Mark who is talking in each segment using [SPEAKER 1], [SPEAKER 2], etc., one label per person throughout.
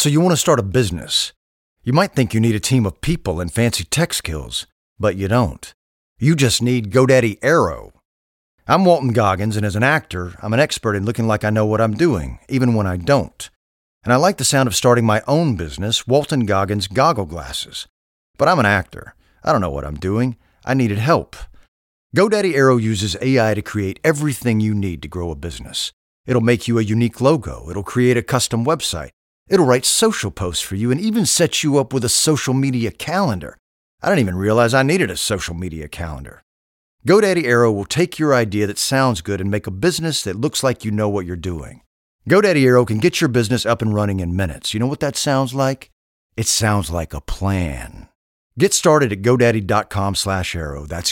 [SPEAKER 1] So you want to start a business. You might think you need a team of people and fancy tech skills, but you don't. You just need GoDaddy Aero. I'm Walton Goggins, and as an actor, I'm an expert in looking like I know what I'm doing, even when I don't. And I like the sound of starting my own business, Walton Goggins Goggle Glasses. But I'm an actor. I don't know what I'm doing. I needed help. GoDaddy Aero uses AI to create everything you need to grow a business. It'll make you a unique logo. It'll create a custom website. It'll write social posts for you and even set you up with a social media calendar. I didn't even realize I needed a social media calendar. GoDaddy Aero will take your idea that sounds good and make a business that looks like you know what you're doing. GoDaddy Aero can get your business up and running in minutes. You know what that sounds like? It sounds like a plan. Get started at GoDaddy.com/Aero. That's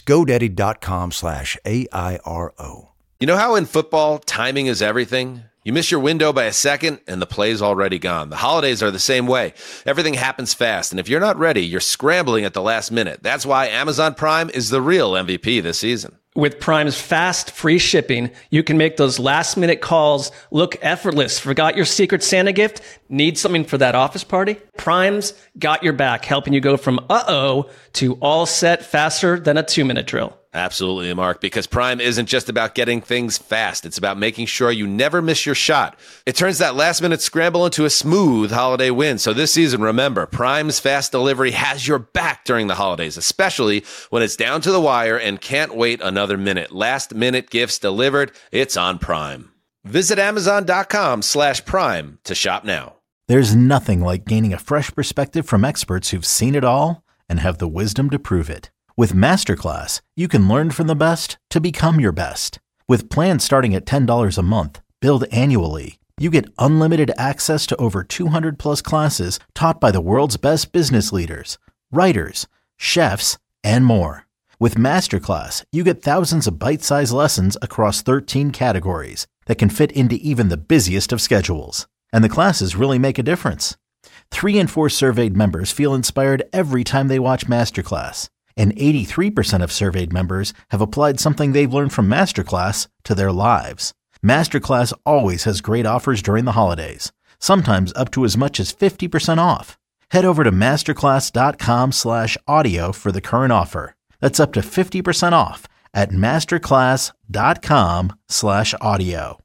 [SPEAKER 1] GoDaddy.com/AIRO.
[SPEAKER 2] You know how in football, timing is everything? You miss your window by a second, and the play's already gone. The holidays are the same way. Everything happens fast, and if you're not ready, you're scrambling at the last minute. That's why Amazon Prime is the real MVP this season.
[SPEAKER 3] With Prime's fast, free shipping, you can make those last-minute calls look effortless. Forgot your Secret Santa gift? Need something for that office party? Prime's got your back, helping you go from uh-oh to all set faster than a 2-minute drill.
[SPEAKER 2] Absolutely, Mark, because Prime isn't just about getting things fast. It's about making sure you never miss your shot. It turns that last-minute scramble into a smooth holiday win. So this season, remember, Prime's fast delivery has your back during the holidays, especially when it's down to the wire and can't wait another minute. Last-minute gifts delivered, it's on Prime. Visit Amazon.com/Prime to shop now.
[SPEAKER 4] There's nothing like gaining a fresh perspective from experts who've seen it all and have the wisdom to prove it. With Masterclass, you can learn from the best to become your best. With plans starting at $10 a month, billed annually, you get unlimited access to over 200 plus classes taught by the world's best business leaders, writers, chefs, and more. With Masterclass, you get thousands of bite-sized lessons across 13 categories that can fit into even the busiest of schedules. And the classes really make a difference. 3 in 4 surveyed members feel inspired every time they watch Masterclass. And 83% of surveyed members have applied something they've learned from Masterclass to their lives. Masterclass always has great offers during the holidays, sometimes up to as much as 50% off. Head over to masterclass.com/audio for the current offer. That's up to 50% off at masterclass.com/audio.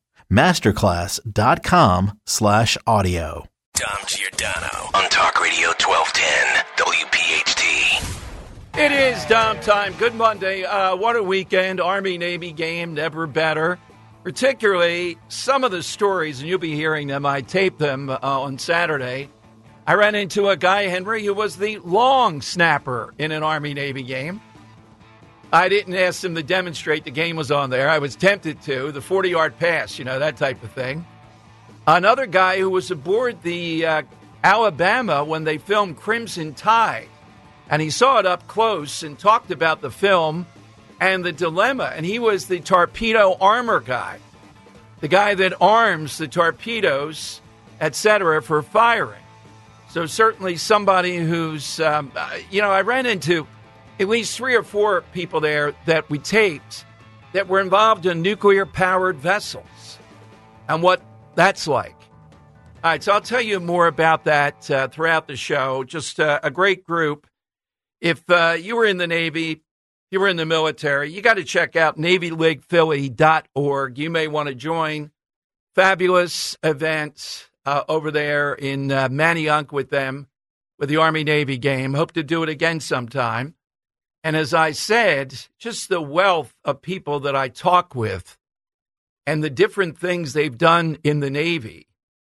[SPEAKER 4] masterclass.com/audio.
[SPEAKER 5] Dom Giordano on Talk Radio 1210 WPHT.
[SPEAKER 6] It is Dom time. Good Monday. What a weekend. Army-Navy game, never better. Particularly some of the stories, and you'll be hearing them. I taped them on Saturday. I ran into a guy, Henry, who was the long snapper in an Army-Navy game. I didn't ask him to demonstrate the game was on there. I was tempted to. The 40-yard pass, that type of thing. Another guy who was aboard the Alabama when they filmed Crimson Tide. And he saw it up close and talked about the film and the dilemma. And he was the torpedo armor guy, the guy that arms the torpedoes, etc., for firing. So certainly somebody who's, I ran into at least 3 or 4 people there that we taped that were involved in nuclear-powered vessels and what that's like. All right, so I'll tell you more about that throughout the show. Just a great group. If you were in the Navy, you were in the military, you got to check out NavyLeaguePhilly.org. You may want to join. Fabulous event over there in Manayunk with them, with the Army-Navy game. Hope to do it again sometime. And as I said, just the wealth of people that I talk with and the different things they've done in the Navy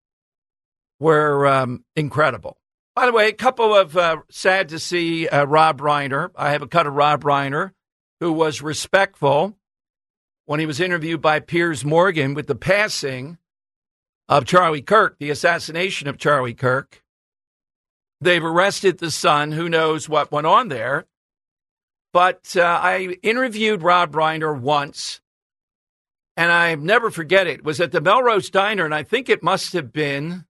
[SPEAKER 6] were incredible. By the way, a couple of sad to see Rob Reiner. I have a cut of Rob Reiner, who was respectful when he was interviewed by Piers Morgan with the passing of Charlie Kirk, the assassination of Charlie Kirk. They've arrested the son. Who knows what went on there? But I interviewed Rob Reiner once, and I never forget it. It was at the Melrose Diner, and I think it must have been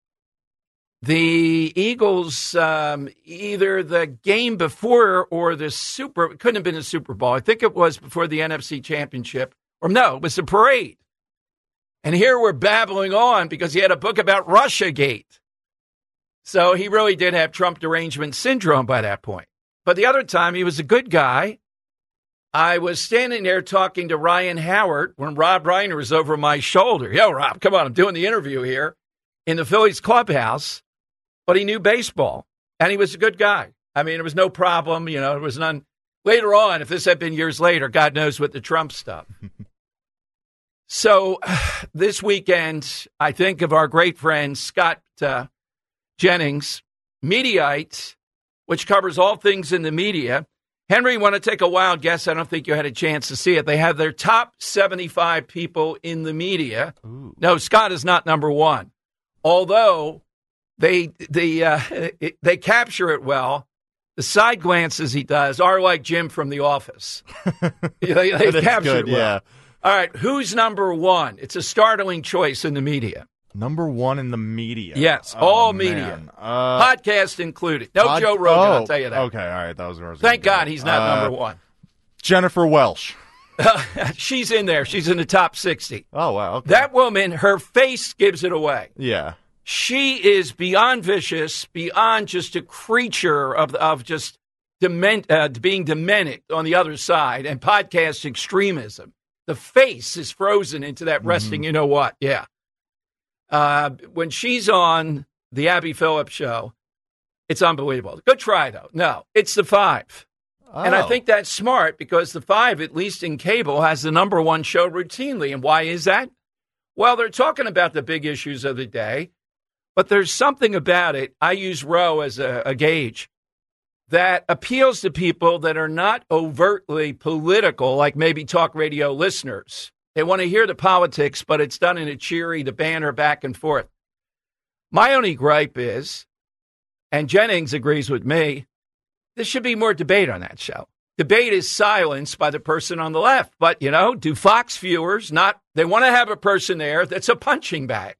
[SPEAKER 6] the Eagles, either the game before or it couldn't have been the Super Bowl. I think it was before the NFC Championship. Or no, it was the parade. And here we're babbling on because he had a book about Russiagate. So he really did have Trump derangement syndrome by that point. But the other time, he was a good guy. I was standing there talking to Ryan Howard when Rob Reiner was over my shoulder. Yo, Rob, come on, I'm doing the interview here in the Phillies clubhouse. But he knew baseball, and he was a good guy. I mean, there was no problem. You know, there was none. Later on, if this had been years later, God knows what the Trump stuff. So this weekend, I think of our great friend Scott Jennings, Mediaite, which covers all things in the media. Henry, want to take a wild guess? I don't think you had a chance to see it. They have their top 75 people in the media. Ooh. No, Scott is not number one, although they capture it well. The side glances he does are like Jim from The Office. they capture it well. Yeah. All right, who's number one? It's a startling choice in the media.
[SPEAKER 7] Number one in the media.
[SPEAKER 6] Yes, all media. Podcast included. No Joe Rogan, I'll tell you that.
[SPEAKER 7] Okay, all right. That was where I was
[SPEAKER 6] Thank God he's not number one.
[SPEAKER 7] Jennifer Welsh.
[SPEAKER 6] She's in there. She's in the top 60.
[SPEAKER 7] Oh, wow. Okay.
[SPEAKER 6] That woman, her face gives it away.
[SPEAKER 7] Yeah.
[SPEAKER 6] She is beyond vicious, beyond just a creature of just being demented on the other side, and podcast extremism. The face is frozen into that resting, you know what? Yeah. When she's on the Abby Phillips show, it's unbelievable. Good try, though. No, it's the five. Oh. And I think that's smart because the five, at least in cable, has the number one show routinely. And why is that? Well, they're talking about the big issues of the day, but there's something about it. I use Roe as a gauge that appeals to people that are not overtly political, like maybe talk radio listeners. They want to hear the politics, but it's done in a cheery, the banner back and forth. My only gripe is, and Jennings agrees with me, there should be more debate on that show. Debate is silenced by the person on the left. But, you know, do Fox viewers they want to have a person there that's a punching bag.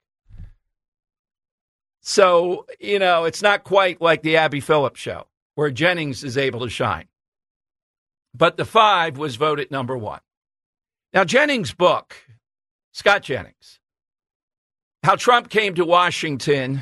[SPEAKER 6] So, you know, it's not quite like the Abby Phillips show where Jennings is able to shine. But the five was voted number one. Now, Jennings' book, Scott Jennings, How Trump Came to Washington,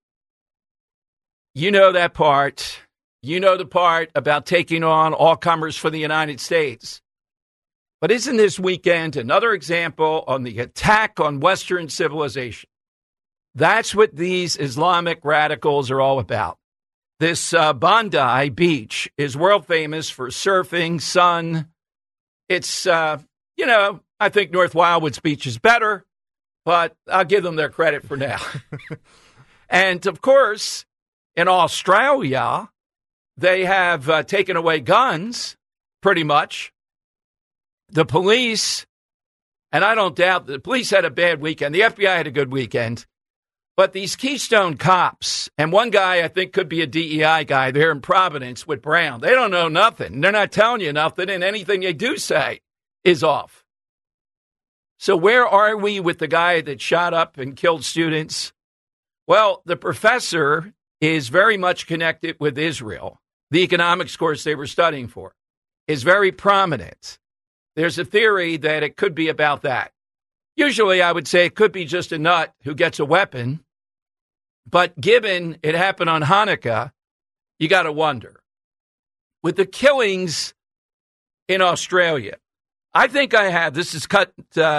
[SPEAKER 6] you know that part. You know the part about taking on all comers for the United States. But isn't this weekend another example on the attack on Western civilization? That's what these Islamic radicals are all about. This Bondi Beach is world famous for surfing, sun. It's, you know, I think North Wildwood's beach is better, but I'll give them their credit for now. And, of course, in Australia, they have taken away guns, pretty much. The police, and I don't doubt the police had a bad weekend. The FBI had a good weekend. But these Keystone cops, and one guy I think could be a DEI guy there in Providence with Brown, they don't know nothing. They're not telling you nothing, and anything they do say is off. So where are we with the guy that shot up and killed students? Well, the professor is very much connected with Israel. The economics course they were studying for is very prominent. There's a theory that it could be about that. Usually I would say it could be just a nut who gets a weapon. But given it happened on Hanukkah, you got to wonder. With the killings in Australia, I think I have, this is cut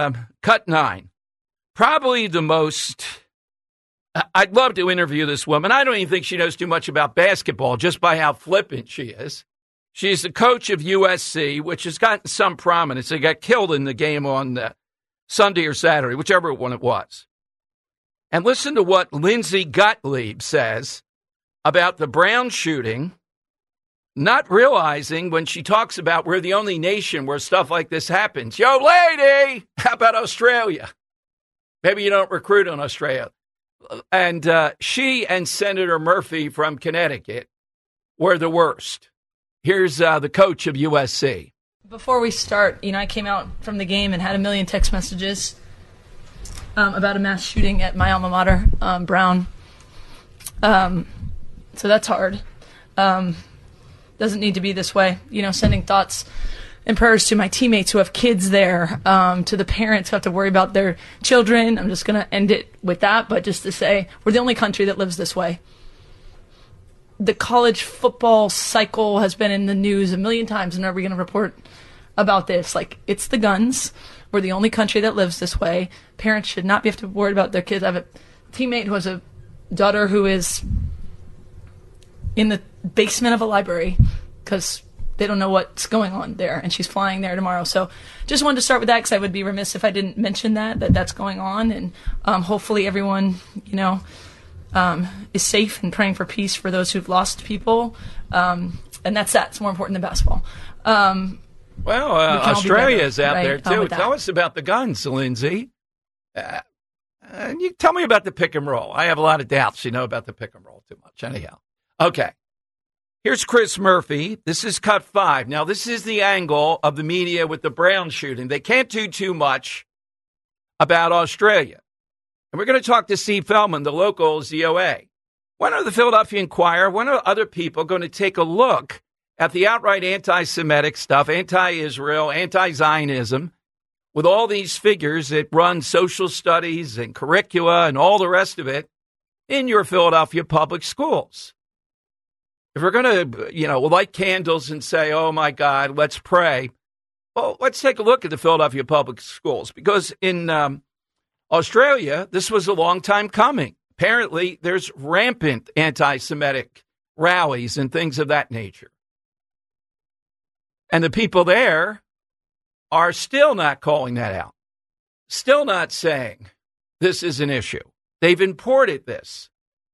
[SPEAKER 6] 9, probably the most, I'd love to interview this woman. I don't even think she knows too much about basketball just by how flippant she is. She's the coach of USC, which has gotten some prominence. They got killed in the game on Sunday or Saturday, whichever one it was. And listen to what Lindsay Gottlieb says about the Brown shooting, not realizing when she talks about we're the only nation where stuff like this happens. Yo, lady, how about Australia? Maybe you don't recruit in Australia. And she and Senator Murphy from Connecticut were the worst. Here's the coach of USC.
[SPEAKER 8] Before we start, I came out from the game and had a million text messages about a mass shooting at my alma mater, Brown. So that's hard. Doesn't need to be this way. Sending thoughts and prayers to my teammates who have kids there, to the parents who have to worry about their children. I'm just going to end it with that, but just to say we're the only country that lives this way. the college football cycle has been in the news a million times, and are we going to report about this? Like, it's the guns. We're the only country that lives this way. Parents should not have to worry about their kids. I have a teammate who has a daughter who is in the basement of a library because they don't know what's going on there, and she's flying there tomorrow. So just wanted to start with that because I would be remiss if I didn't mention that's going on, and hopefully everyone, is safe and praying for peace for those who've lost people, and that's that. It's more important than basketball.
[SPEAKER 6] Australia is out there too. Tell us about the guns, Lindsay. You tell me about the pick and roll. I have a lot of doubts you know about the pick and roll too much. Anyhow, okay. Here's Chris Murphy. This is cut 5. Now, this is the angle of the media with the Brown shooting. They can't do too much about Australia. And we're going to talk to Steve Feldman, the local ZOA. When are the Philadelphia Inquirer, when are other people going to take a look at the outright anti-Semitic stuff, anti-Israel, anti-Zionism, with all these figures that run social studies and curricula and all the rest of it in your Philadelphia public schools? If we're going to, light candles and say, oh, my God, let's pray, well, let's take a look at the Philadelphia public schools, because in Australia, this was a long time coming. Apparently, there's rampant anti-Semitic rallies and things of that nature. And the people there are still not calling that out, still not saying this is an issue. They've imported this.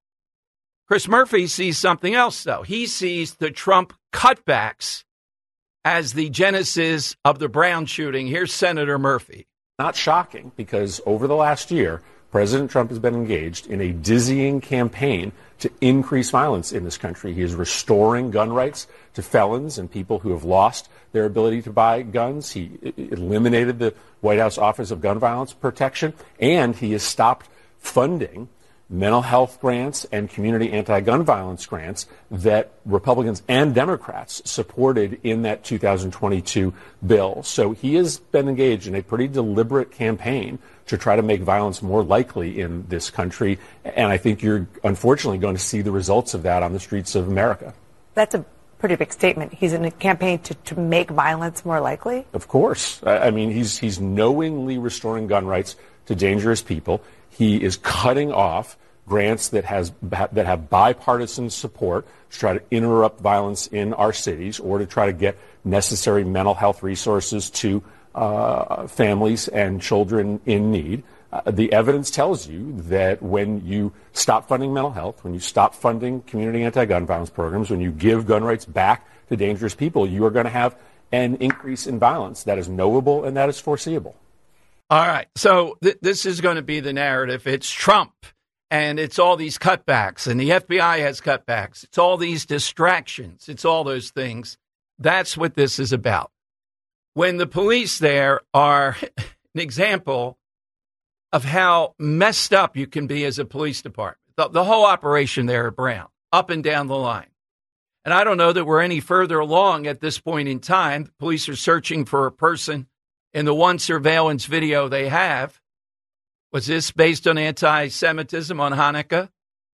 [SPEAKER 6] Chris Murphy sees something else, though. He sees the Trump cutbacks as the genesis of the Brown shooting. Here's Senator Murphy.
[SPEAKER 9] Not shocking, because over the last year, President Trump has been engaged in a dizzying campaign to increase violence in this country. He is restoring gun rights to felons and people who have lost their ability to buy guns. He eliminated the White House Office of Gun Violence Protection, and he has stopped funding mental health grants and community anti-gun violence grants that Republicans and Democrats supported in that 2022 bill. So he has been engaged in a pretty deliberate campaign to try to make violence more likely in this country. And I think you're unfortunately going to see the results of that on the streets of America.
[SPEAKER 10] That's a pretty big statement. He's in a campaign to make violence more likely?
[SPEAKER 9] Of course. I mean, he's knowingly restoring gun rights to dangerous people. He is cutting off grants that have bipartisan support to try to interrupt violence in our cities, or to try to get necessary mental health resources to families and children in need. The evidence tells you that when you stop funding mental health, when you stop funding community anti-gun violence programs, when you give gun rights back to dangerous people, you are going to have an increase in violence that is knowable and that is foreseeable.
[SPEAKER 6] All right. So this is going to be the narrative. It's Trump, and it's all these cutbacks, and the FBI has cutbacks. It's all these distractions. It's all those things. That's what this is about. When the police there are an example of how messed up you can be as a police department. The whole operation there at Brown, up and down the line. And I don't know that we're any further along at this point in time. The police are searching for a person in the one surveillance video they have. Was this based on anti-Semitism on Hanukkah?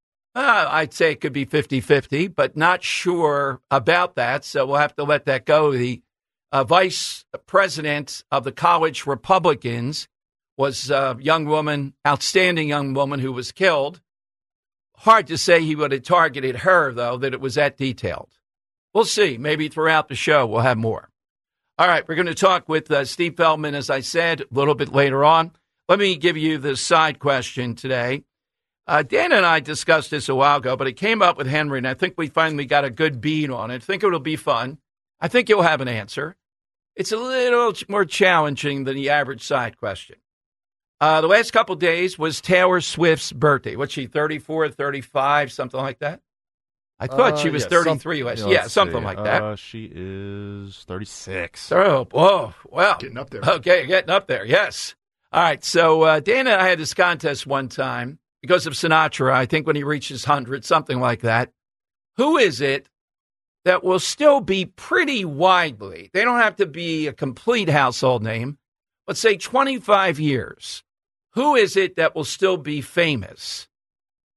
[SPEAKER 6] I'd say it could be 50-50, but not sure about that. So we'll have to let that go. The vice president of the college Republicans was a young woman, outstanding young woman who was killed. Hard to say he would have targeted her, though, that it was that detailed. We'll see. Maybe throughout the show we'll have more. All right, we're going to talk with Steve Feldman, as I said, a little bit later on. Let me give you the side question today. Dan and I discussed this a while ago, but it came up with Henry, and I think we finally got a good beat on it. I think it'll be fun. I think you'll have an answer. It's a little more challenging than the average side question. The last couple of days was Taylor Swift's birthday. What's she, 34, 35, something like that? I thought she was 33 last year. Yeah, something like that.
[SPEAKER 7] She is 36.
[SPEAKER 6] Oh, whoa, well.
[SPEAKER 11] Getting up there.
[SPEAKER 6] Okay, getting up there, yes. All right, so Dan and I had this contest one time because of Sinatra, I think when he reaches 100, something like that. Who is it that will still be pretty widely? They don't have to be a complete household name, but say 25 years. Who is it that will still be famous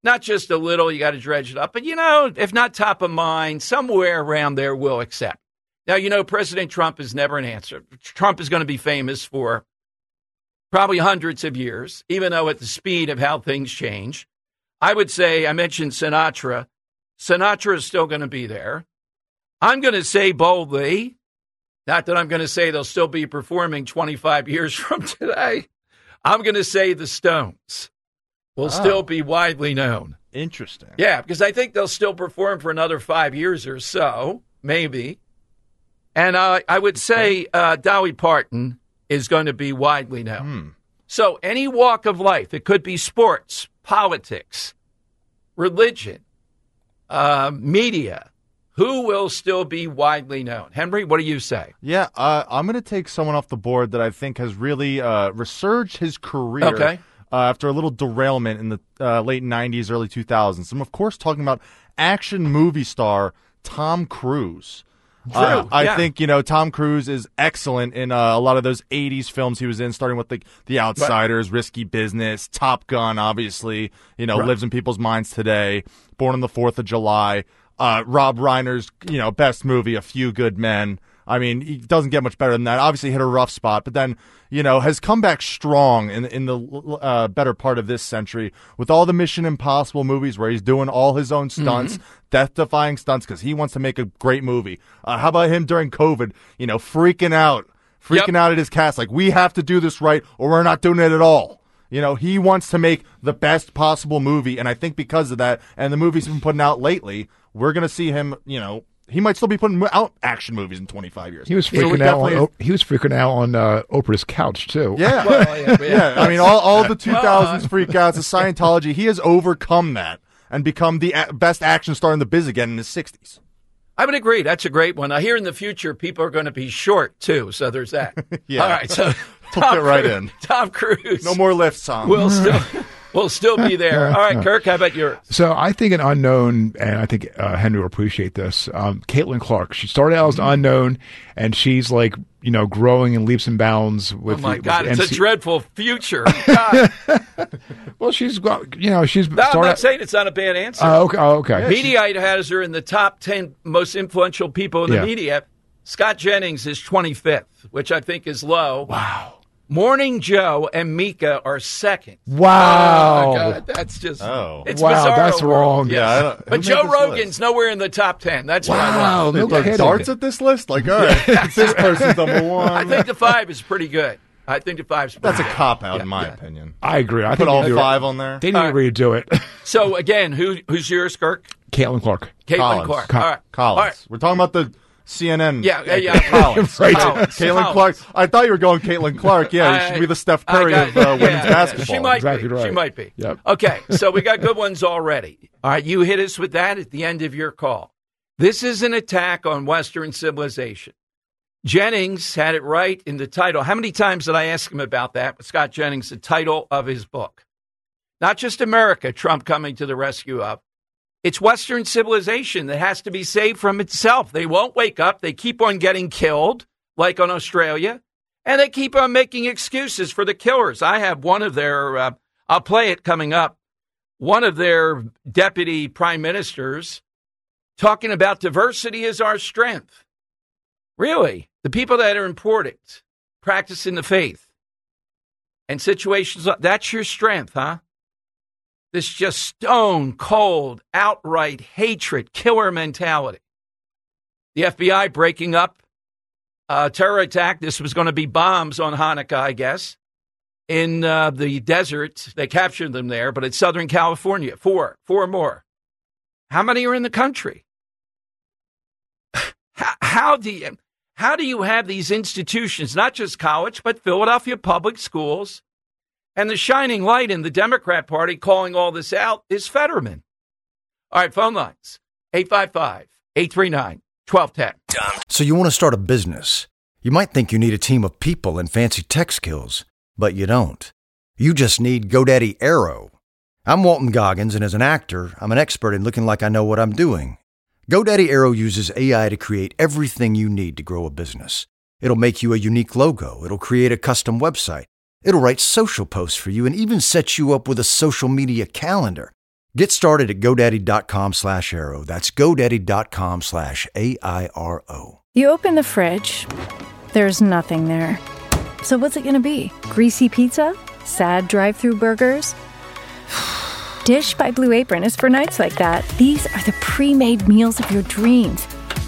[SPEAKER 6] Not just a little, you got to dredge it up. But, if not top of mind, somewhere around there we'll accept. Now, President Trump is never an answer. Trump is going to be famous for probably hundreds of years, even though at the speed of how things change. I would say, I mentioned Sinatra. Sinatra is still going to be there. I'm going to say boldly, not that I'm going to say they'll still be performing 25 years from today. I'm going to say the Stones will still be widely known.
[SPEAKER 7] Interesting.
[SPEAKER 6] Yeah, because I think they'll still perform for another 5 years or so, maybe. And I would say Dolly Parton is going to be widely known. So any walk of life, it could be sports, politics, religion, media, who will still be widely known? Henry, what do you say?
[SPEAKER 7] Yeah, I'm going to take someone off the board that I think has really resurged his career after a little derailment in the late 90s, early 2000s. I'm, of course, talking about action movie star Tom Cruise. I think, Tom Cruise is excellent in a lot of those 80s films he was in, starting with The Outsiders, Risky Business, Top Gun, obviously, lives in people's minds today, Born on the 4th of July, Rob Reiner's, best movie, A Few Good Men. I mean, he doesn't get much better than that. Obviously hit a rough spot, but then, has come back strong in the better part of this century with all the Mission Impossible movies where he's doing all his own stunts, death-defying stunts because he wants to make a great movie. How about him during COVID, freaking out at his cast, like, we have to do this right or we're not doing it at all. He wants to make the best possible movie, and I think because of that, and the movies he's been putting out lately, we're going to see him, he might still be putting out action movies in 25 years.
[SPEAKER 11] He was freaking out on Oprah's couch too.
[SPEAKER 7] Yeah, yeah. I mean, all the 2000s freakouts, the Scientology. He has overcome that and become the best action star in the biz again in his 60s.
[SPEAKER 6] I would agree. That's a great one. Now, here in the future, people are going to be short too, so there's that.
[SPEAKER 7] Yeah.
[SPEAKER 6] All right, so Tom Cruise.
[SPEAKER 7] No more lifts, Tom.
[SPEAKER 6] We'll still be there. All right, Kirk, how about yours?
[SPEAKER 11] So I think an unknown, and I think Henry will appreciate this, Caitlin Clark. She started out as unknown, and she's like, growing in leaps and bounds.
[SPEAKER 6] Oh, my God, it's a dreadful future.
[SPEAKER 11] Well, she's got,
[SPEAKER 6] I'm not saying it's not a bad answer.
[SPEAKER 11] Okay.
[SPEAKER 6] Mediaite has her in the top 10 most influential people in the media. Scott Jennings is 25th, which I think is low.
[SPEAKER 11] Wow.
[SPEAKER 6] Morning Joe and Mika are second.
[SPEAKER 11] Wow.
[SPEAKER 6] Oh, God, that's just, it's
[SPEAKER 11] wow,
[SPEAKER 6] bizarre.
[SPEAKER 11] That's wrong.
[SPEAKER 7] Yeah,
[SPEAKER 6] but Joe Rogan's nowhere in the top 10. That's what I love.
[SPEAKER 11] No kidding.
[SPEAKER 7] Darts at this list? Like, all right, this person's number one.
[SPEAKER 6] I think the 5 is pretty good. That's
[SPEAKER 7] a cop-out, in my opinion.
[SPEAKER 11] I agree. I
[SPEAKER 7] put all 5 on there.
[SPEAKER 11] They didn't redo it.
[SPEAKER 6] So, again, who's yours, Kirk?
[SPEAKER 11] Caitlin Clark.
[SPEAKER 6] Caitlin Clark. All right.
[SPEAKER 7] Collins.
[SPEAKER 6] All right.
[SPEAKER 7] We're talking about the CNN.
[SPEAKER 6] Yeah.
[SPEAKER 7] Collins.
[SPEAKER 11] Right.
[SPEAKER 7] Caitlin Clark. I thought you were going Caitlin Clark. Yeah, she should be the Steph Curry of women's basketball.
[SPEAKER 6] She might
[SPEAKER 11] exactly
[SPEAKER 6] be.
[SPEAKER 11] Right.
[SPEAKER 6] She might be.
[SPEAKER 11] Yep.
[SPEAKER 6] Okay, so we got good ones already. All right, you hit us with that at the end of your call. This is an attack on Western civilization. Jennings had it right in the title. How many times did I ask him about that? Scott Jennings, the title of his book. Not just America, Trump coming to the rescue of. It's Western civilization that has to be saved from itself. They won't wake up. They keep on getting killed, like on Australia, and they keep on making excuses for the killers. I have one of their, I'll play it coming up, one of their deputy prime ministers talking about diversity is our strength. Really? The people that are important, practicing the faith, and situations, that's your strength, huh? This just stone cold, outright hatred, killer mentality. The FBI breaking up a terror attack. This was going to be bombs on Hanukkah, I guess, in the desert. They captured them there, but it's Southern California. Four more. How many are in the country? How do you have these institutions, not just college, but Philadelphia public schools? And the shining light in the Democrat Party calling all this out is Fetterman. All right, phone lines, 855-839-1210.
[SPEAKER 1] So you want to start a business. You might think you need a team of people and fancy tech skills, but you don't. You just need GoDaddy Aero. I'm Walton Goggins, and as an actor, I'm an expert in looking like I know what I'm doing. GoDaddy Aero uses AI to create everything you need to grow a business. It'll make you a unique logo. It'll create a custom website. It'll write social posts for you and even set you up with a social media calendar. Get started at GoDaddy.com/Airo. That's GoDaddy.com/AIRO.
[SPEAKER 12] You open the fridge, there's nothing there. So what's it gonna be? Greasy pizza? Sad drive-thru burgers? Dish by Blue Apron is for nights like that. These are the pre-made meals of your dreams.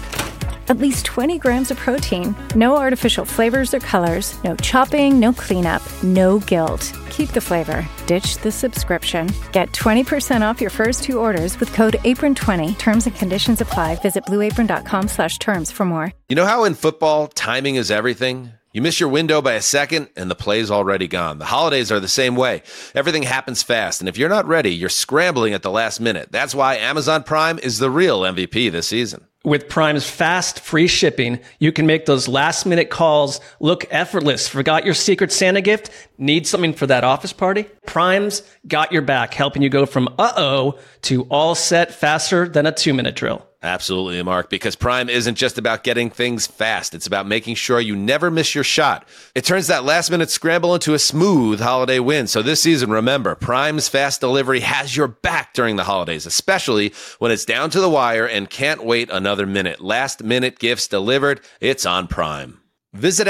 [SPEAKER 12] At least 20 grams of protein, no artificial flavors or colors, no chopping, no cleanup, no guilt. Keep the flavor. Ditch the subscription. Get 20% off your first 2 orders with code APRON20. Terms and conditions apply. Visit blueapron.com/terms for more.
[SPEAKER 2] You know how in football, timing is everything? You miss your window by a second, and the play's already gone. The holidays are the same way. Everything happens fast, and if you're not ready, you're scrambling at the last minute. That's why Amazon Prime is the real MVP this season.
[SPEAKER 3] With Prime's fast, free shipping, you can make those last-minute calls look effortless. Forgot your Secret Santa gift? Need something for that office party? Prime's got your back, helping you go from uh-oh to all set faster than a 2-minute drill.
[SPEAKER 2] Absolutely, Mark, because Prime isn't just about getting things fast. It's about making sure you never miss your shot. It turns that last-minute scramble into a smooth holiday win. So this season, remember, Prime's fast delivery has your back during the holidays, especially when it's down to the wire and can't wait another minute. Last-minute gifts delivered, it's on Prime. Visit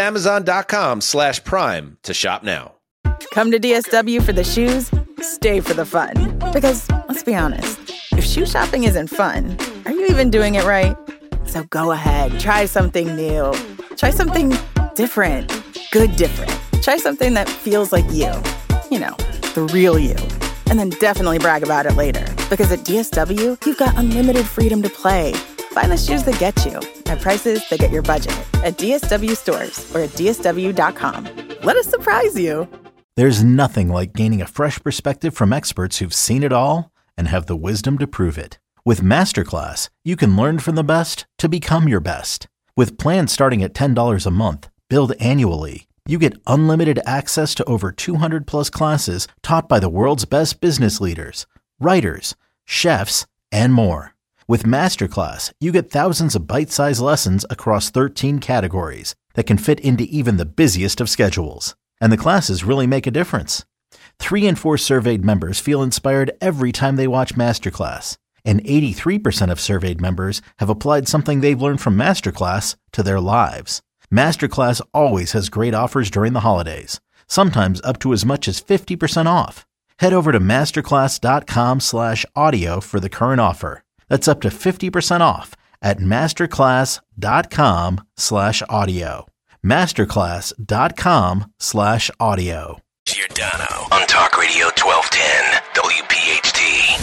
[SPEAKER 2] Amazon.com/Prime to shop now.
[SPEAKER 13] Come to DSW for the shoes, stay for the fun. Because, let's be honest, if shoe shopping isn't fun, are you even doing it right? So go ahead, try something new. Try something different. Good different. Try something that feels like you. You know, the real you. And then definitely brag about it later. Because at DSW, you've got unlimited freedom to play. Find the shoes that get you at prices that get your budget at DSW stores or at DSW.com. Let us surprise you.
[SPEAKER 4] There's nothing like gaining a fresh perspective from experts who've seen it all and have the wisdom to prove it. With Masterclass, you can learn from the best to become your best. With plans starting at $10 a month, billed annually, you get unlimited access to over 200 plus classes taught by the world's best business leaders, writers, chefs, and more. With Masterclass, you get thousands of bite-sized lessons across 13 categories that can fit into even the busiest of schedules. And the classes really make a difference. 3 in 4 surveyed members feel inspired every time they watch Masterclass. And 83% of surveyed members have applied something they've learned from Masterclass to their lives. Masterclass always has great offers during the holidays, sometimes up to as much as 50% off. Head over to masterclass.com/audio for the current offer. That's up to 50% off at masterclass.com/audio. masterclass.com/audio.
[SPEAKER 5] Giordano on Talk Radio 1210 WPHT.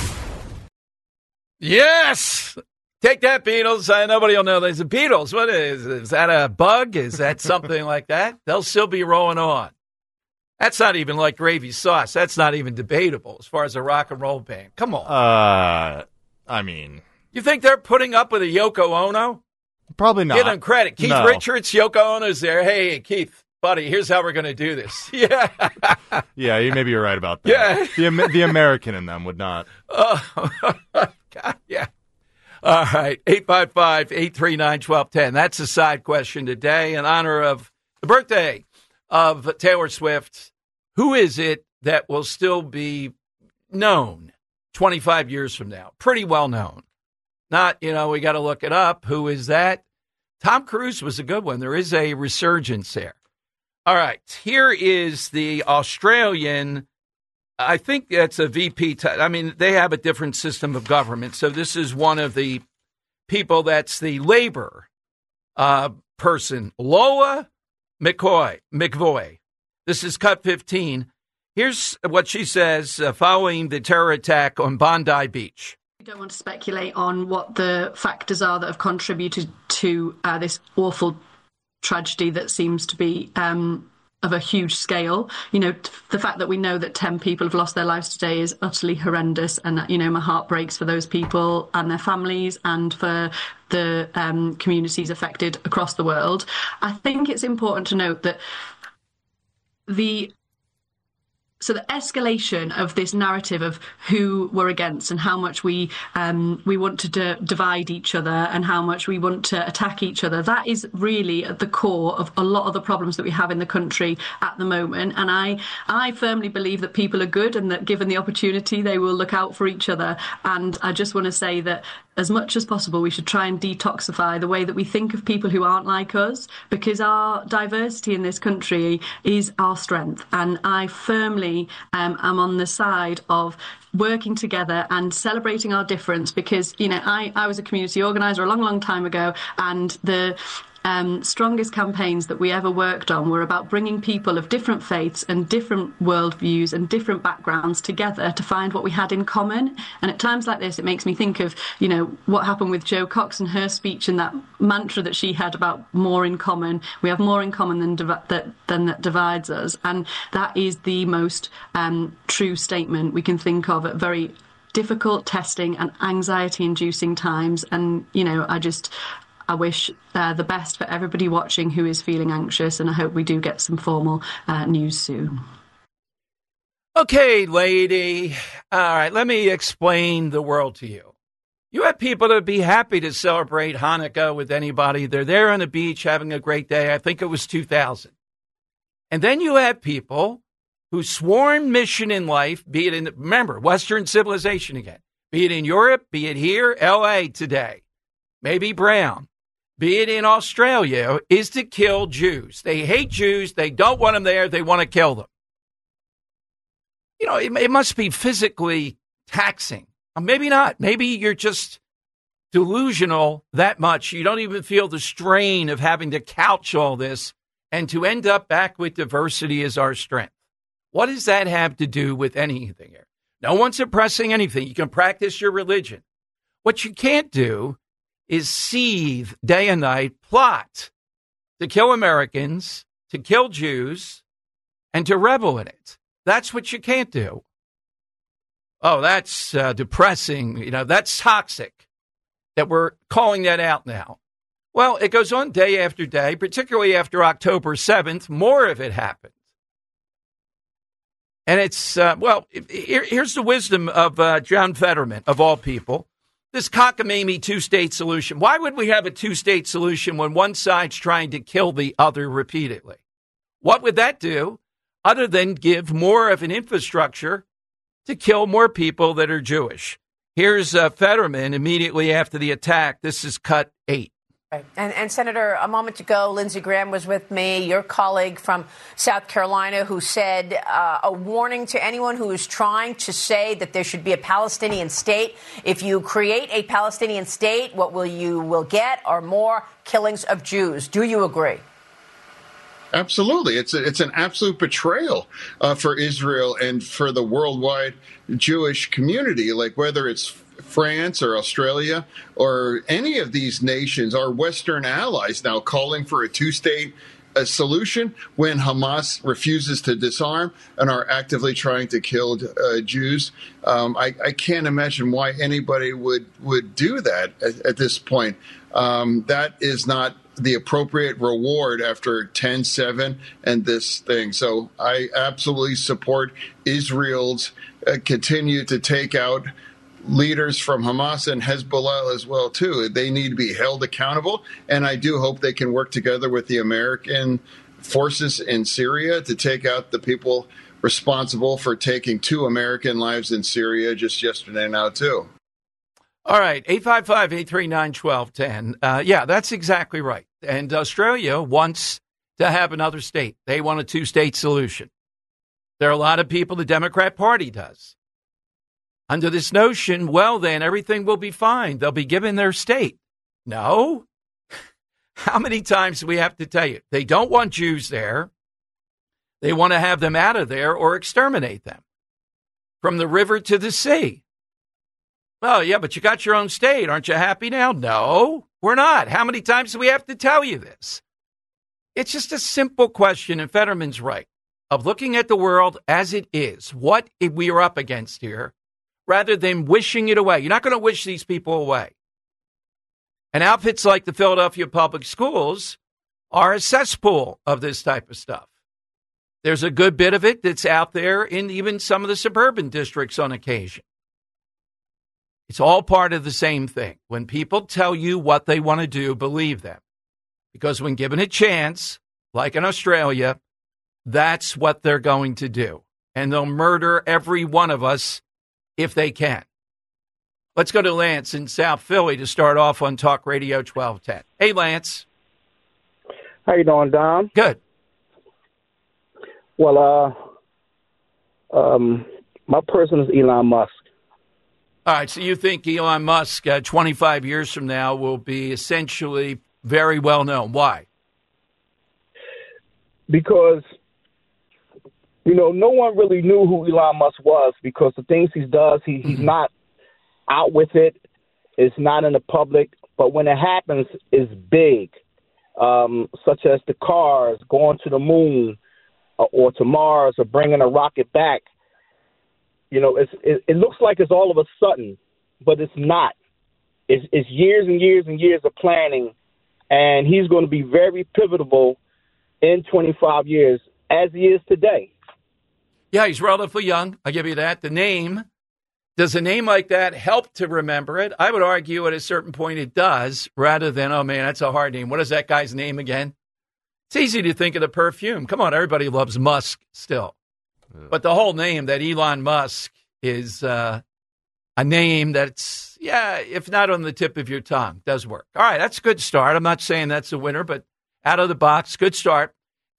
[SPEAKER 6] Yes! Take that, Beatles. Nobody will know there's the Beatles. What is that a bug? Is that something like that? They'll still be rolling on. That's not even like gravy sauce. That's not even debatable as far as a rock and roll band. Come on.
[SPEAKER 7] I mean,
[SPEAKER 6] you think they're putting up with a Yoko Ono?
[SPEAKER 7] Probably not.
[SPEAKER 6] Give them credit. Keith Richards, Yoko Ono's there. Hey, Keith, buddy, here's how we're going to do this. Yeah.
[SPEAKER 7] Yeah, maybe you're right about that. Yeah. The American in them would not.
[SPEAKER 6] Oh, God, yeah. All right, 855-839-1210. That's a side question today in honor of the birthday of Taylor Swift. Who is it that will still be known 25 years from now? Pretty well known. Not, we got to look it up. Who is that? Tom Cruise was a good one. There is a resurgence there. All right, here is the Australian, I think that's a VP. They have a different system of government. So this is one of the people that's the labor person, Lola McVoy. This is Cut 15. Here's what she says following the terror attack on Bondi Beach.
[SPEAKER 14] We don't want to speculate on what the factors are that have contributed to this awful tragedy that seems to be of a huge scale. The fact that we know that 10 people have lost their lives today is utterly horrendous. And, my heart breaks for those people and their families and for the communities affected across the world. I think it's important to note that the So the escalation of this narrative of who we're against and how much we want to divide each other and how much we want to attack each other, that is really at the core of a lot of the problems that we have in the country at the moment. And I firmly believe that people are good and that given the opportunity, they will look out for each other. And I just want to say that as much as possible, we should try and detoxify the way that we think of people who aren't like us, because our diversity in this country is our strength. And I firmly am on the side of working together and celebrating our difference, because, you know, I was a community organizer a long, long time ago, and the strongest campaigns that we ever worked on were about bringing people of different faiths and different worldviews and different backgrounds together to find what we had in common. And at times like this, it makes me think of, you know, what happened with Jo Cox and her speech and that mantra that she had about more in common. We have more in common than that divides us. And that is the most true statement we can think of at very difficult, testing and anxiety-inducing times. And, you know, I wish the best for everybody watching who is feeling anxious, and I hope we do get some formal news soon.
[SPEAKER 6] Okay, lady. All right, let me explain the world to you. You have people that would be happy to celebrate Hanukkah with anybody. They're there on the beach having a great day. I think it was 2000. And then you have people whose sworn mission in life, be it in, remember, Western civilization again, be it in Europe, be it here, L.A. today, maybe Brown, be it in Australia, is to kill Jews. They hate Jews. They don't want them there. They want to kill them. You know, it must be physically taxing. Maybe not. Maybe you're just delusional that much. You don't even feel the strain of having to couch all this and to end up back with diversity as our strength. What does that have to do with anything here? No one's suppressing anything. You can practice your religion. What you can't do is seethe day and night, plot to kill Americans, to kill Jews, and to revel in it. That's what you can't do. Oh, that's depressing. You know, that's toxic that we're calling that out now. Well, it goes on day after day, particularly after October 7th. More of it happens. And it's, here's the wisdom of John Fetterman, of all people. This cockamamie two-state solution. Why would we have a two-state solution when one side's trying to kill the other repeatedly? What would that do other than give more of an infrastructure to kill more people that are Jewish? Here's Fetterman immediately after the attack. This is cut 8.
[SPEAKER 15] Right. And Senator, a moment ago, Lindsey Graham was with me, your colleague from South Carolina, who said a warning to anyone who is trying to say that there should be a Palestinian state. If you create a Palestinian state, what you will get are more killings of Jews. Do you agree?
[SPEAKER 16] Absolutely. It's an absolute betrayal for Israel and for the worldwide Jewish community, like whether it's France or Australia or any of these nations, our Western allies now calling for a two-state solution when Hamas refuses to disarm and are actively trying to kill Jews. I can't imagine why anybody would do that at this point. That is not the appropriate reward after 10-7 and this thing. So I absolutely support Israel's continue to take out leaders from Hamas and Hezbollah as well, too. They need to be held accountable, and I do hope they can work together with the American forces in Syria to take out the people responsible for taking 2 American lives in Syria just yesterday now, too.
[SPEAKER 6] All right, 855-839-1210. Yeah, that's exactly right. And Australia wants to have another state. They want a two-state solution. There are a lot of people the Democrat Party does. Under this notion, well, then everything will be fine. They'll be given their state. No. How many times do we have to tell you? They don't want Jews there. They want to have them out of there or exterminate them from the river to the sea. Well, yeah, but you got your own state. Aren't you happy now? No, we're not. How many times do we have to tell you this? It's just a simple question, and Fetterman's right, of looking at the world as it is, what we are up against here, rather than wishing it away. You're not going to wish these people away. And outfits like the Philadelphia Public Schools are a cesspool of this type of stuff. There's a good bit of it that's out there in even some of the suburban districts on occasion. It's all part of the same thing. When people tell you what they want to do, believe them. Because when given a chance, like in Australia, that's what they're going to do. And they'll murder every one of us if they can. Let's go to Lance in South Philly to start off on Talk Radio 1210. Hey, Lance.
[SPEAKER 17] How you doing, Dom?
[SPEAKER 6] Good.
[SPEAKER 17] Well, my person is Elon Musk.
[SPEAKER 6] All right, so you think Elon Musk 25 years from now will be essentially very well known. Why?
[SPEAKER 17] Because, no one really knew who Elon Musk was because the things he does, he's not out with it. It's not in the public. But when it happens, it's big, such as the cars going to the moon or to Mars or bringing a rocket back. It looks like it's all of a sudden, but it's not. It's years and years and years of planning, and he's going to be very pivotal in 25 years, as he is today.
[SPEAKER 6] Yeah, he's relatively young. I'll give you that. Does a name like that help to remember it? I would argue at a certain point it does, rather than, oh, man, that's a hard name. What is that guy's name again? It's easy to think of the perfume. Come on, everybody loves Musk still. But the whole name, that Elon Musk, is a name that's, if not on the tip of your tongue, does work. All right, that's a good start. I'm not saying that's a winner, but out of the box, good start.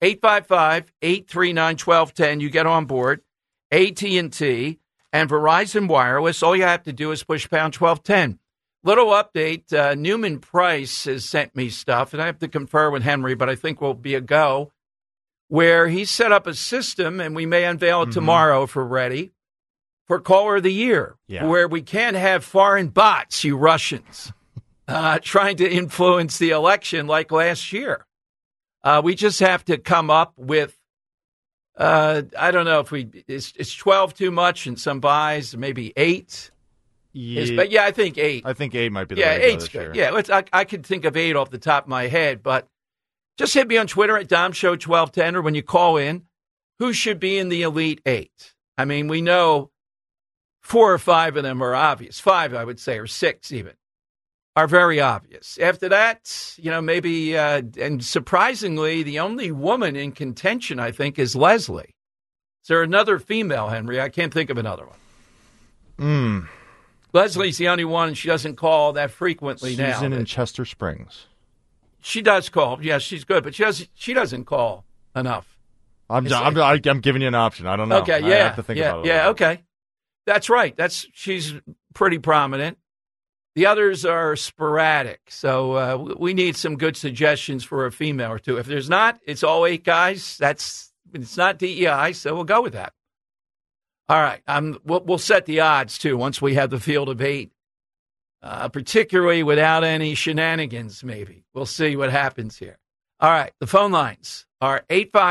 [SPEAKER 6] 855-839-1210. You get on board. AT&T and Verizon Wireless. All you have to do is push pound 1210. Little update. Newman Price has sent me stuff, and I have to confer with Henry, but I think will be a go, where he set up a system, and we may unveil it tomorrow if we're ready, for Caller of the Year, where we can't have foreign bots, you Russians, trying to influence the election like last year. We just have to come up with, I don't know if it's 12 too much and some buys, maybe 8. I think 8.
[SPEAKER 7] I think 8 might be the way to go this year.
[SPEAKER 6] Yeah, I could think of 8 off the top of my head, but just hit me on Twitter at DomShow1210, or when you call in, who should be in the Elite 8? I mean, we know 4 or 5 of them are obvious. 5, I would say, or 6 even, are very obvious. After that, maybe, and surprisingly, the only woman in contention, I think, is Leslie. Is there another female, Henry? I can't think of another one. Leslie's the only one, and she doesn't call that frequently now.
[SPEAKER 7] She's in Chester Springs.
[SPEAKER 6] She does call. Yes, she's good, but she doesn't call enough.
[SPEAKER 7] I'm giving you an option. I don't know.
[SPEAKER 6] Okay,
[SPEAKER 7] I have to think about it.
[SPEAKER 6] Yeah, okay. That's right. She's pretty prominent. The others are sporadic, so we need some good suggestions for a female or two. If there's not, it's all 8 guys. It's not DEI, so we'll go with that. All right, we'll set the odds too once we have the field of 8. Particularly without any shenanigans, maybe. We'll see what happens here. All right, the phone lines are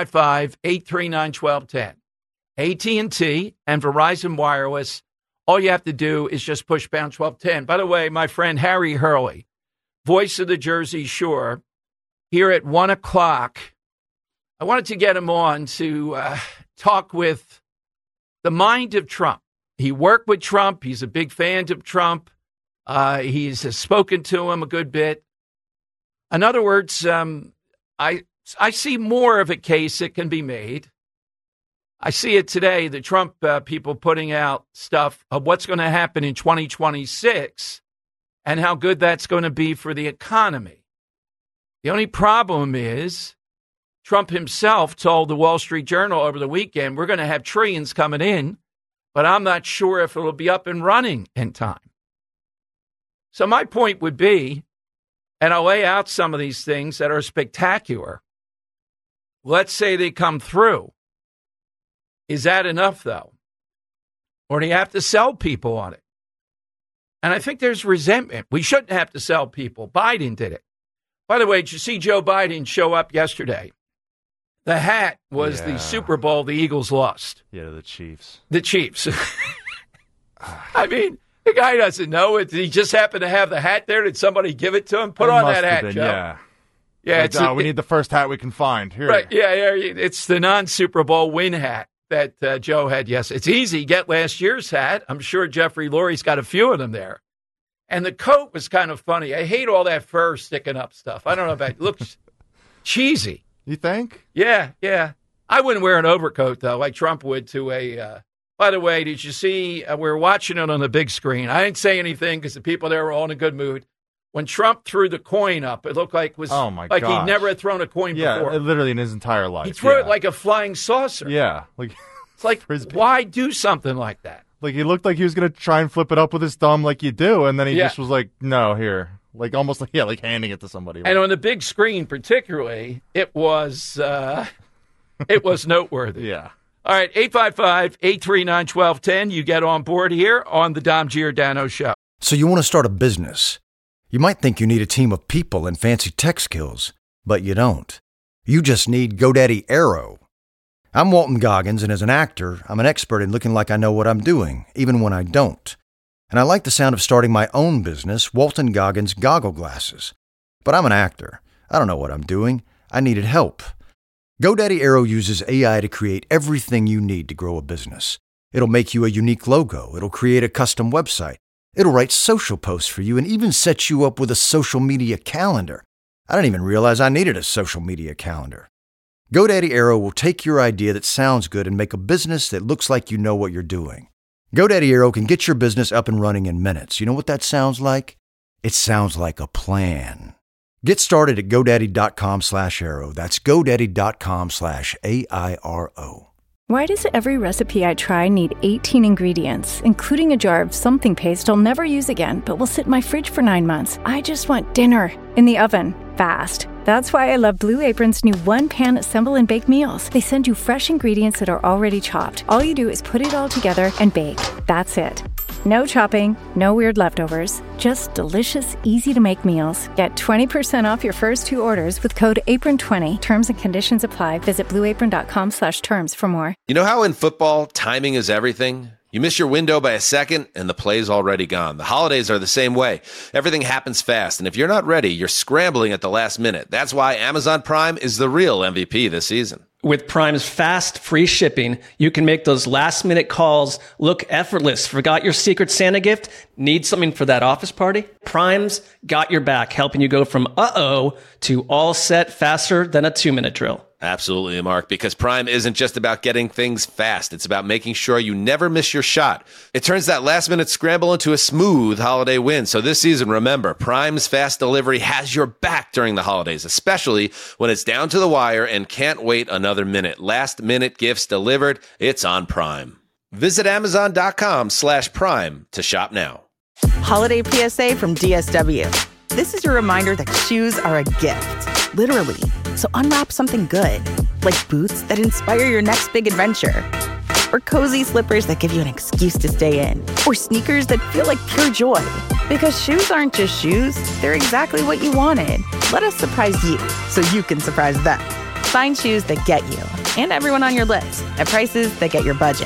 [SPEAKER 6] 855-839-1210. AT&T and Verizon Wireless. All you have to do is just push pound 1210. By the way, my friend Harry Hurley, voice of the Jersey Shore, here at 1 o'clock, I wanted to get him on to talk with the mind of Trump. He worked with Trump. He's a big fan of Trump. He's spoken to him a good bit. In other words, I see more of a case that can be made. I see it today, the Trump people putting out stuff of what's going to happen in 2026 and how good that's going to be for the economy. The only problem is Trump himself told the Wall Street Journal over the weekend, we're going to have trillions coming in, but I'm not sure if it'll be up and running in time. So my point would be, and I'll lay out some of these things that are spectacular. Let's say they come through. Is that enough, though? Or do you have to sell people on it? And I think there's resentment. We shouldn't have to sell people. Biden did it. By the way, did you see Joe Biden show up yesterday? The hat was the Super Bowl the Eagles lost.
[SPEAKER 7] Yeah, the Chiefs.
[SPEAKER 6] The Chiefs. I mean, the guy doesn't know it. Did he just happen to have the hat there? Did somebody give it to him? Put on that hat, Joe.
[SPEAKER 7] Yeah.
[SPEAKER 6] Yeah,
[SPEAKER 7] like, we need the first hat we can find. Here.
[SPEAKER 6] Right, yeah, it's the non-Super Bowl win hat that Joe had. Yes, it's easy. Get last year's hat. I'm sure Jeffrey Lurie's got a few of them there. And the coat was kind of funny. I hate all that fur sticking up stuff. I don't know about it. Looks cheesy.
[SPEAKER 7] You think?
[SPEAKER 6] Yeah. I wouldn't wear an overcoat, though, like Trump would to a... By the way, did you see, we were watching it on the big screen. I didn't say anything because the people there were all in a good mood. When Trump threw the coin up, it looked like he never had thrown a coin before.
[SPEAKER 7] Yeah, literally in his entire life.
[SPEAKER 6] He threw it like a flying saucer.
[SPEAKER 7] Yeah.
[SPEAKER 6] It's like, why do something like that?
[SPEAKER 7] Like, he looked like he was going to try and flip it up with his thumb like you do, and then he just was like, no, here. Like, almost like handing it to somebody.
[SPEAKER 6] And on the big screen particularly, it was noteworthy.
[SPEAKER 7] Yeah.
[SPEAKER 6] All right, 855-839-1210. You get on board here on the Dom Giordano Show.
[SPEAKER 1] So you want to start a business. You might think you need a team of people and fancy tech skills, but you don't. You just need GoDaddy Aero. I'm Walton Goggins, and as an actor, I'm an expert in looking like I know what I'm doing, even when I don't. And I like the sound of starting my own business, Walton Goggins Goggle Glasses. But I'm an actor. I don't know what I'm doing. I needed help. GoDaddy Aero uses AI to create everything you need to grow a business. It'll make you a unique logo. It'll create a custom website. It'll write social posts for you and even set you up with a social media calendar. I didn't even realize I needed a social media calendar. GoDaddy Aero will take your idea that sounds good and make a business that looks like you know what you're doing. GoDaddy Aero can get your business up and running in minutes. You know what that sounds like? It sounds like a plan. Get started at GoDaddy.com/Aero. That's GoDaddy.com/AIRO.
[SPEAKER 12] Why does every recipe I try need 18 ingredients, including a jar of something paste I'll never use again, but will sit in my fridge for 9 months? I just want dinner in the oven, fast. That's why I love Blue Apron's new one-pan assemble and bake meals. They send you fresh ingredients that are already chopped. All you do is put it all together and bake. That's it. No chopping, no weird leftovers, just delicious, easy-to-make meals. Get 20% off your first 2 orders with code APRON20. Terms and conditions apply. Visit blueapron.com/terms for more.
[SPEAKER 2] You know how in football, timing is everything? You miss your window by a second, and the play's already gone. The holidays are the same way. Everything happens fast, and if you're not ready, you're scrambling at the last minute. That's why Amazon Prime is the real MVP this season.
[SPEAKER 3] With Prime's fast, free shipping, you can make those last-minute calls look effortless. Forgot your Secret Santa gift? Need something for that office party? Prime's got your back, helping you go from uh-oh to all set faster than a 2-minute drill.
[SPEAKER 2] Absolutely, Mark, because Prime isn't just about getting things fast. It's about making sure you never miss your shot. It turns that last-minute scramble into a smooth holiday win. So this season, remember, Prime's fast delivery has your back during the holidays, especially when it's down to the wire and can't wait another minute. Last-minute gifts delivered, it's on Prime. Visit Amazon.com/Prime to shop now.
[SPEAKER 13] Holiday PSA from DSW. This is your reminder that shoes are a gift, literally. So unwrap something good, like boots that inspire your next big adventure, or cozy slippers that give you an excuse to stay in, or sneakers that feel like pure joy. Because shoes aren't just shoes, they're exactly what you wanted. Let us surprise you so you can surprise them. Find shoes that get you and everyone on your list at prices that get your budget.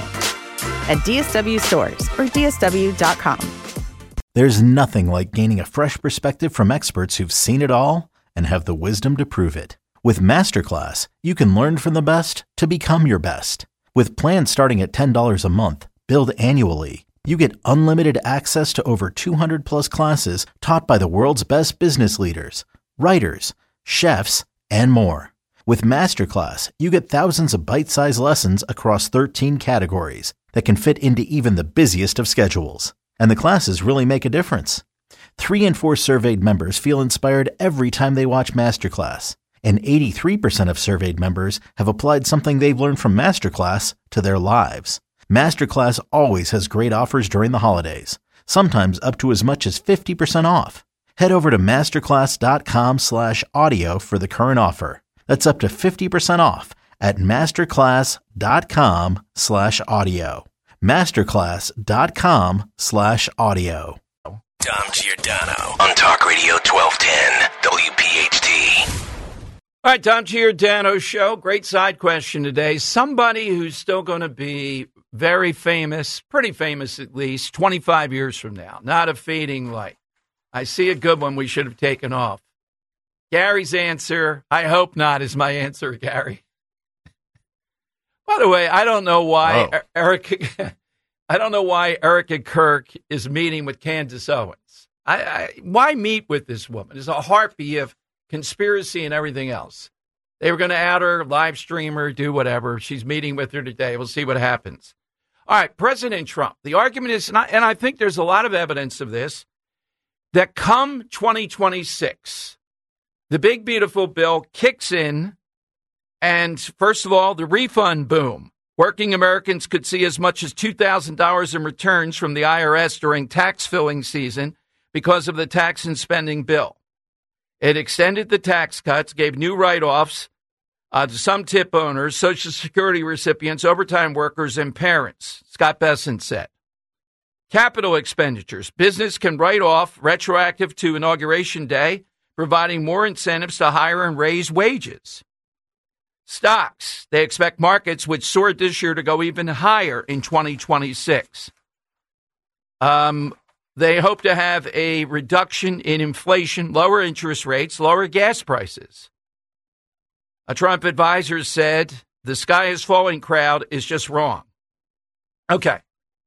[SPEAKER 13] At DSW stores or DSW.com.
[SPEAKER 4] There's nothing like gaining a fresh perspective from experts who've seen it all and have the wisdom to prove it. With Masterclass, you can learn from the best to become your best. With plans starting at $10 a month, billed annually, you get unlimited access to over 200 plus classes taught by the world's best business leaders, writers, chefs, and more. With Masterclass, you get thousands of bite-sized lessons across 13 categories that can fit into even the busiest of schedules. And the classes really make a difference. 3 in 4 surveyed members feel inspired every time they watch Masterclass. And 83% of surveyed members have applied something they've learned from Masterclass to their lives. Masterclass always has great offers during the holidays, sometimes up to as much as 50% off. Head over to masterclass.com/audio for the current offer. That's up to 50% off at masterclass.com/audio. masterclass.com/audio.
[SPEAKER 5] Dom Giordano on Talk Radio 1210 WPHT.
[SPEAKER 6] All right, Dom Giordano Show. Great side question today. Somebody who's still going to be very famous, pretty famous at least, 25 years from now. Not a fading light. I see a good one we should have taken off. Gary's answer, I hope not, is my answer, Gary. By the way, I don't know why Erica Kirk is meeting with Candace Owens. Why meet with this woman? There's a harpy of conspiracy and everything else. They were going to add her, live stream her, do whatever. She's meeting with her today. We'll see what happens. All right, President Trump. The argument is, and I think there's a lot of evidence of this, that come 2026, the big, beautiful bill kicks in. And first of all, the refund boom. Working Americans could see as much as $2,000 in returns from the IRS during tax filling season because of the tax and spending bill. It extended the tax cuts, gave new write-offs to some tip owners, Social Security recipients, overtime workers, and parents, Scott Bessent said. Capital expenditures. Business can write off retroactive to Inauguration Day, providing more incentives to hire and raise wages. Stocks. They expect markets, which soared this year, to go even higher in 2026. They hope to have a reduction in inflation, lower interest rates, lower gas prices. A Trump advisor said the sky is falling crowd is just wrong. Okay.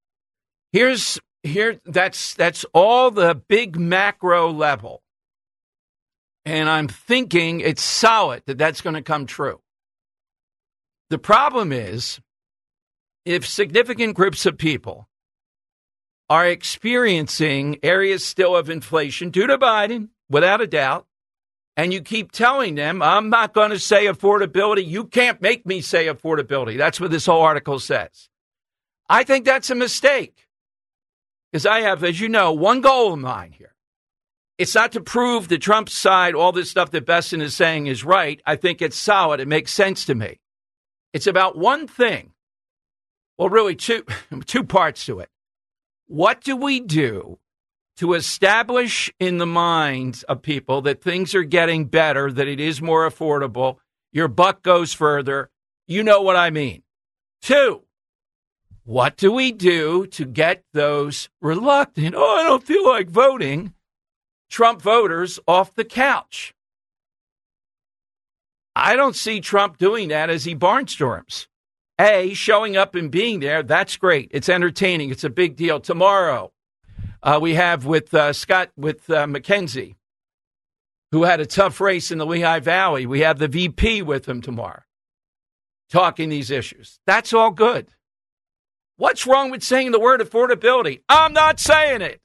[SPEAKER 6] That's all the big macro level. And I'm thinking it's solid that that's going to come true. The problem is, if significant groups of people are experiencing areas still of inflation due to Biden, without a doubt, and you keep telling them, I'm not going to say affordability, you can't make me say affordability. That's what this whole article says. I think that's a mistake. Because I have, as you know, one goal in mind here. It's not to prove the Trump side, all this stuff that Bessent is saying is right. I think it's solid. It makes sense to me. It's about one thing. Well, really two parts to it. What do we do to establish in the minds of people that things are getting better, that it is more affordable, your buck goes further? You know what I mean. 2, what do we do to get those reluctant, I don't feel like voting, Trump voters off the couch? I don't see Trump doing that as he barnstorms. Showing up and being there, that's great. It's entertaining. It's a big deal. Tomorrow, we have with McKenzie, who had a tough race in the Lehigh Valley. We have the VP with him tomorrow, talking these issues. That's all good. What's wrong with saying the word affordability? I'm not saying it.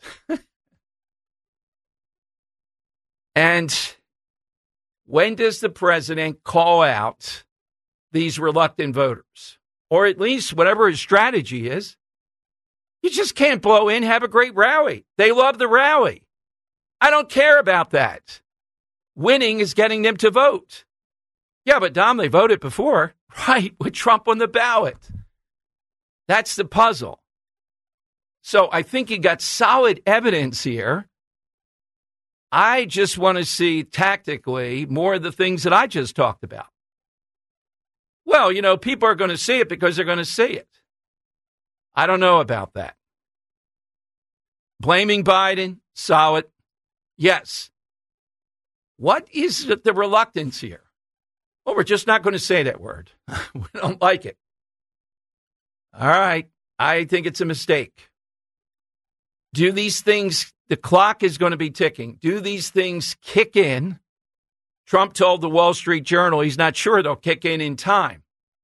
[SPEAKER 6] And when does the president call out these reluctant voters? Or at least whatever his strategy is. You just can't blow in, have a great rally. They love the rally. I don't care about that. Winning is getting them to vote. Yeah, but Dom, they voted before, right, with Trump on the ballot. That's the puzzle. So I think you got solid evidence here. I just want to see tactically more of the things that I just talked about. Well, you know, people are going to see it because they're going to see it. I don't know about that. Blaming Biden, solid. Yes. What is the reluctance here? Well, we're just not going to say that word. We don't like it. All right. I think it's a mistake. Do these things, the clock is going to be ticking. Do these things kick in? Trump told the Wall Street Journal he's not sure they'll kick in time.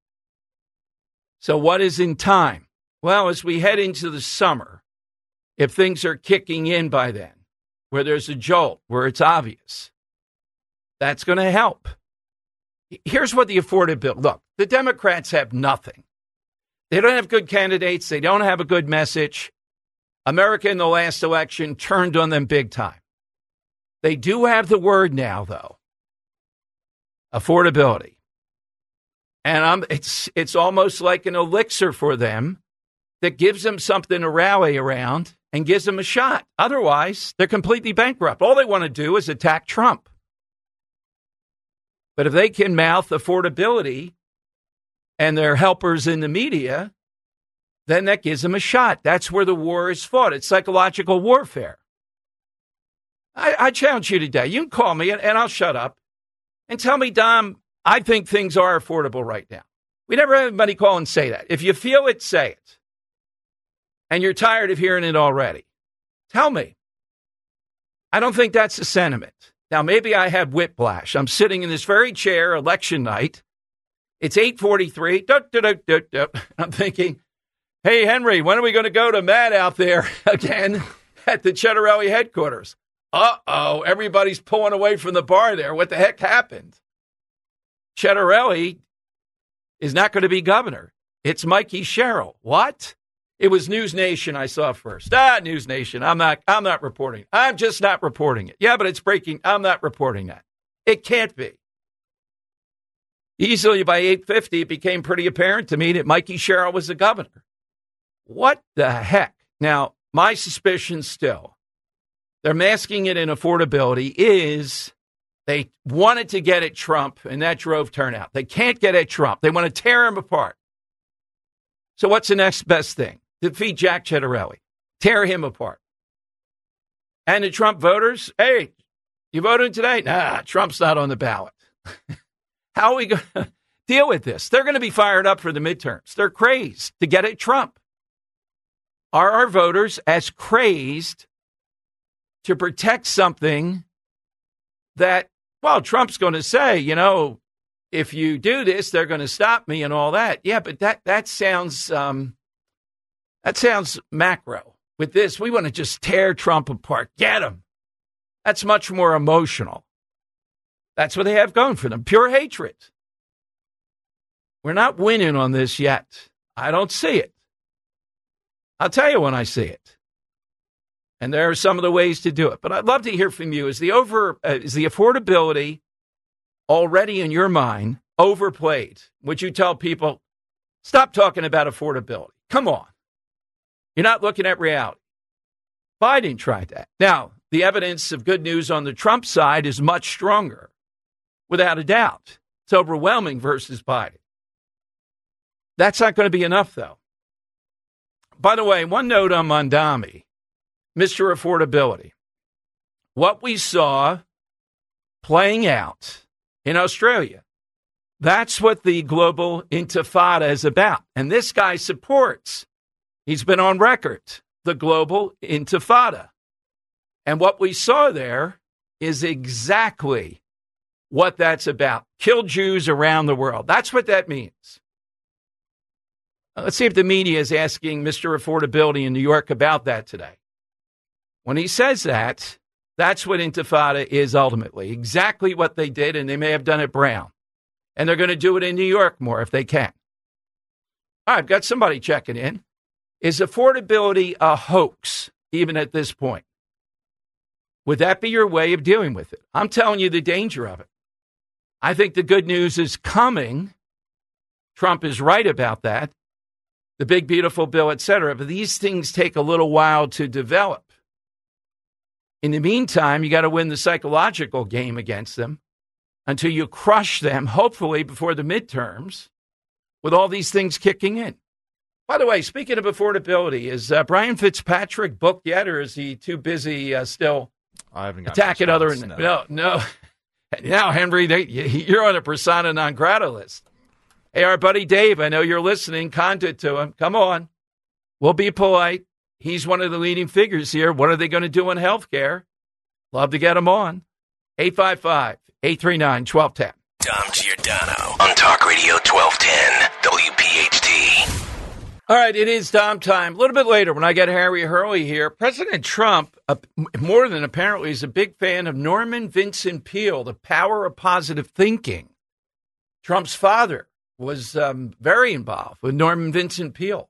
[SPEAKER 6] So what is in time? Well, as we head into the summer, if things are kicking in by then, where there's a jolt, where it's obvious, that's going to help. Here's what the affordability, look, the Democrats have nothing. They don't have good candidates. They don't have a good message. America in the last election turned on them big time. They do have the word now, though. Affordability. And it's almost like an elixir for them that gives them something to rally around and gives them a shot. Otherwise, they're completely bankrupt. All they want to do is attack Trump. But if they can mouth affordability and their helpers in the media, then that gives them a shot. That's where the war is fought. It's psychological warfare. I challenge you today. You can call me and I'll shut up. and tell me, Dom, I think things are affordable right now. We never have anybody call and say that. If you feel it, say it. And you're tired of hearing it already. Tell me. I don't think that's the sentiment. Now, maybe I have whiplash. I'm sitting in this very chair, election night. It's 8:43. I'm thinking, hey, Henry, when are we going to go to Matt out there again at the Cettarelli headquarters? Uh-oh, everybody's pulling away from the bar there. What the heck happened? Cettarelli is not going to be governor. It's Mikey Sherrill. What? It was News Nation I saw first. News Nation. I'm not reporting. I'm just not reporting it. Yeah, but it's breaking. I'm not reporting that. It can't be. Easily by 8:50, it became pretty apparent to me that Mikey Sherrill was the governor. What the heck? Now, my suspicion still, they're masking it in affordability, is they wanted to get at Trump, and that drove turnout. They can't get at Trump. They want to tear him apart. So what's the next best thing? Defeat Jack Cettarelli. Tear him apart. And the Trump voters, hey, you voted today? Nah, Trump's not on the ballot. How are we going to deal with this? They're going to be fired up for the midterms. They're crazed to get at Trump. Are our voters as crazed to protect something that, well, Trump's going to say, you know, if you do this, they're going to stop me and all that. Yeah, but that sounds macro. With this, we want to just tear Trump apart. Get him. That's much more emotional. That's what they have going for them. Pure hatred. We're not winning on this yet. I don't see it. I'll tell you when I see it. And there are some of the ways to do it. But I'd love to hear from you. Is the affordability already in your mind overplayed? Would you tell people, stop talking about affordability? Come on. You're not looking at reality. Biden tried that. Now, the evidence of good news on the Trump side is much stronger, without a doubt. It's overwhelming versus Biden. That's not going to be enough, though. By the way, one note on Mondami, Mr. Affordability. What we saw playing out in Australia, that's what the global intifada is about. And this guy supports, he's been on record, the global intifada. And what we saw there is exactly what that's about. Kill Jews around the world. That's what that means. Let's see if the media is asking Mr. Affordability in New York about that today. When he says that, that's what intifada is ultimately. Exactly what they did, and they may have done it Brown. And they're going to do it in New York more if they can. All right, I've got somebody checking in. Is affordability a hoax, even at this point? Would that be your way of dealing with it? I'm telling you the danger of it. I think the good news is coming. Trump is right about that. The big, beautiful bill, et cetera. But these things take a little while to develop. In the meantime, you got to win the psychological game against them until you crush them, hopefully before the midterms, with all these things kicking in. By the way, speaking of affordability, is Brian Fitzpatrick booked yet, or is he too busy still attacking other? No. Now, Henry, you're on a persona non grata list. Hey, our buddy Dave, I know you're listening. Conduit to him. Come on. We'll be polite. He's one of the leading figures here. What are they going to do in healthcare? Love to get him on. 855-839-1210.
[SPEAKER 5] Dom Giordano on Talk Radio 1210 WPHT.
[SPEAKER 6] All right, it is Dom time. A little bit later when I get Harry Hurley here, President Trump, more than apparently, is a big fan of Norman Vincent Peale, The Power of Positive Thinking. Trump's father was very involved with Norman Vincent Peale.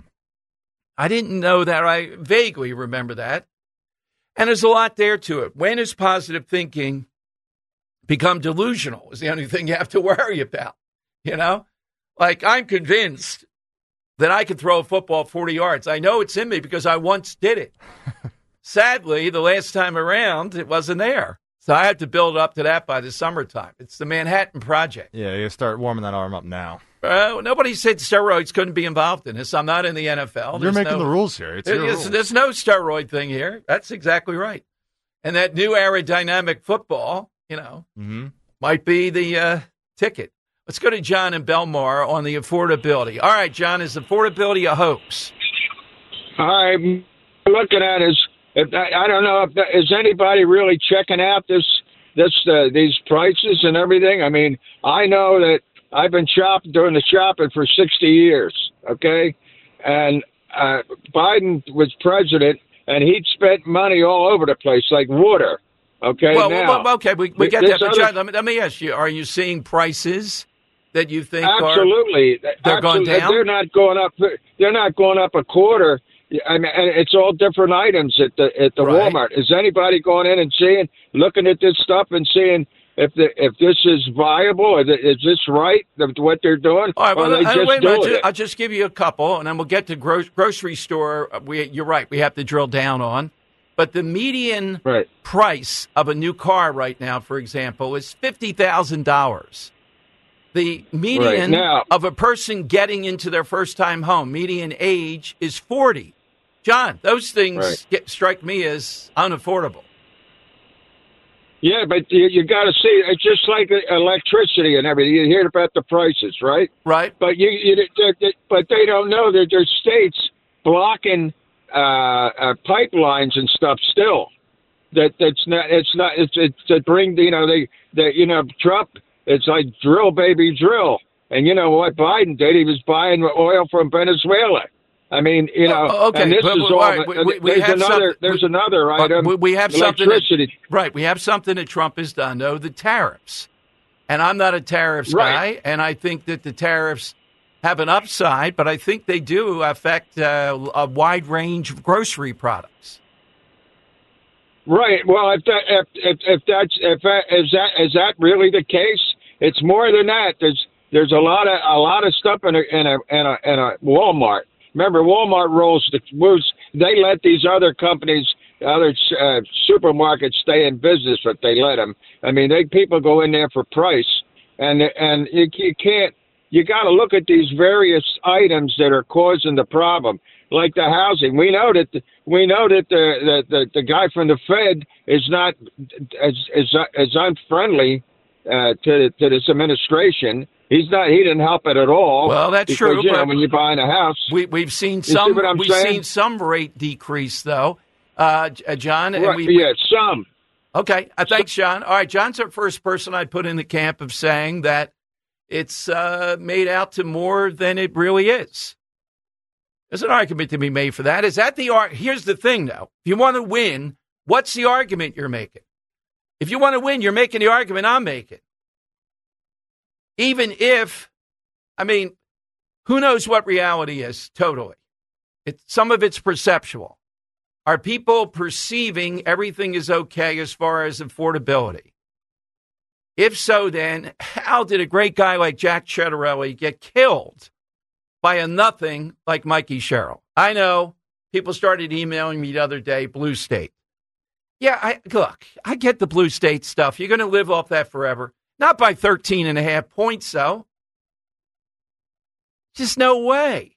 [SPEAKER 6] I didn't know that. I vaguely remember that. And there's a lot there to it. When does positive thinking become delusional is the only thing you have to worry about. You know, like I'm convinced that I could throw a football 40 yards. I know it's in me because I once did it. Sadly, the last time around, it wasn't there. So I have to build up to that by the summertime. It's the Manhattan Project.
[SPEAKER 7] Yeah, you start warming that arm up now.
[SPEAKER 6] Nobody said steroids couldn't be involved in this. I'm not in the NFL.
[SPEAKER 7] You're making the rules here. It's your rules.
[SPEAKER 6] There's no steroid thing here. That's exactly right. And that new aerodynamic football, you know, might be the ticket. Let's go to John in Belmar on the affordability. All right, John, is affordability a hoax?
[SPEAKER 18] I'm looking at I don't know is anybody really checking out these prices and everything. I mean, I know that I've been doing the shopping for 60 years. Okay, and Biden was president, and he'd spent money all over the place like water. Okay,
[SPEAKER 6] okay, we get that. But John, let me ask you: are you seeing prices that you think
[SPEAKER 18] absolutely
[SPEAKER 6] they're going down?
[SPEAKER 18] They're not going up. They're not going up a quarter. I mean, it's all different items at the
[SPEAKER 6] right.
[SPEAKER 18] Walmart. Is anybody going in and looking at this stuff and seeing if this is viable? Is this right? What they're doing?
[SPEAKER 6] All right, well,
[SPEAKER 18] or they
[SPEAKER 6] wait
[SPEAKER 18] just
[SPEAKER 6] a minute.
[SPEAKER 18] do it?
[SPEAKER 6] I'll just give you a couple, and then we'll get to grocery store. You're right. We have to drill down on. But the median price of a new car right now, for example, is $50,000. The median of a person getting into their first-time home, median age, is 40. John, those things strike me as unaffordable.
[SPEAKER 18] Yeah, but you got to see, it's just like electricity and everything. You hear about the prices, right?
[SPEAKER 6] Right.
[SPEAKER 18] But but they don't know that there's states blocking pipelines and stuff still. It's to bring Trump. It's like drill, baby, drill. And you know what Biden did? He was buying oil from Venezuela. I mean,
[SPEAKER 6] okay.
[SPEAKER 18] And this is all.
[SPEAKER 6] Right.
[SPEAKER 18] There's another item.
[SPEAKER 6] We have
[SPEAKER 18] electricity.
[SPEAKER 6] Right. We have something that Trump has done, though, the tariffs. And I'm not a tariffs guy, and I think that the tariffs have an upside, but I think they do affect a wide range of grocery products.
[SPEAKER 18] Right. Well, is that really the case? It's more than that. There's a lot of stuff in a Walmart. Remember, Walmart rolls the moves. They let these other companies, other supermarkets, stay in business, but they let them. I mean, people go in there for price, and you can't. You got to look at these various items that are causing the problem, like the housing. We know that the guy from the Fed is not as unfriendly to this administration. He didn't help it at all.
[SPEAKER 6] Well, that's
[SPEAKER 18] because,
[SPEAKER 6] true.
[SPEAKER 18] When you're buying a house,
[SPEAKER 6] we've seen some. Seen some rate decrease, though, John. And
[SPEAKER 18] some.
[SPEAKER 6] Okay, thanks, John. All right, John's the first person I put in the camp of saying that it's made out to more than it really is. There's an argument to be made for that. Is that here's the thing, though. If you want to win, what's the argument you're making? If you want to win, you're making the argument I'm making. Even if, who knows what reality is totally. Some of it's perceptual. Are people perceiving everything is okay as far as affordability? If so, then how did a great guy like Jack Ciattarelli get killed by a nothing like Mikey Sherrill? I know people started emailing me the other day, Blue State. Yeah, I get the Blue State stuff. You're going to live off that forever. Not by 13.5 points, though. Just no way.